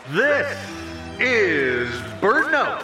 This is Bird Note.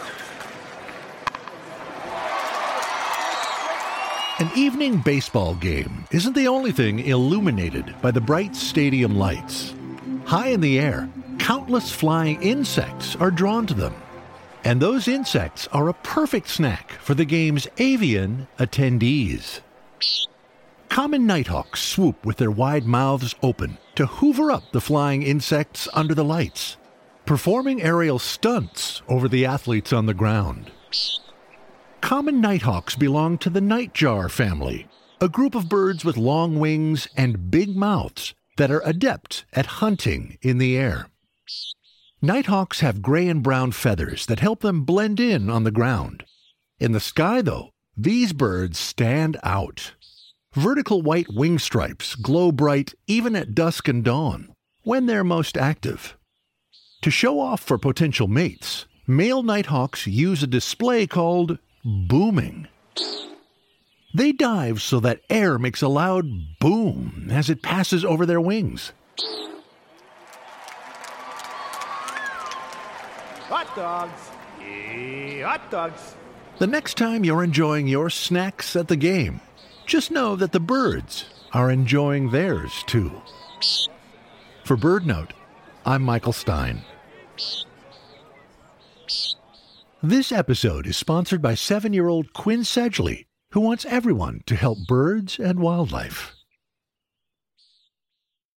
An evening baseball game isn't the only thing illuminated by the bright stadium lights. High in the air, countless flying insects are drawn to them. And those insects are a perfect snack for the game's avian attendees. Common nighthawks swoop with their wide mouths open to hoover up the flying insects under the lights, performing aerial stunts over the athletes on the ground. Common nighthawks belong to the nightjar family, a group of birds with long wings and big mouths that are adept at hunting in the air. Nighthawks have gray and brown feathers that help them blend in on the ground. In the sky, though, these birds stand out. Vertical white wing stripes glow bright even at dusk and dawn, when they're most active. To show off for potential mates, male nighthawks use a display called booming. They dive so that air makes a loud boom as it passes over their wings. Hot dogs. Hot dogs. The next time you're enjoying your snacks at the game, just know that the birds are enjoying theirs too. For Bird Note, I'm Michael Stein. This episode is sponsored by 7-year-old Quinn Sedgley, who wants everyone to help birds and wildlife.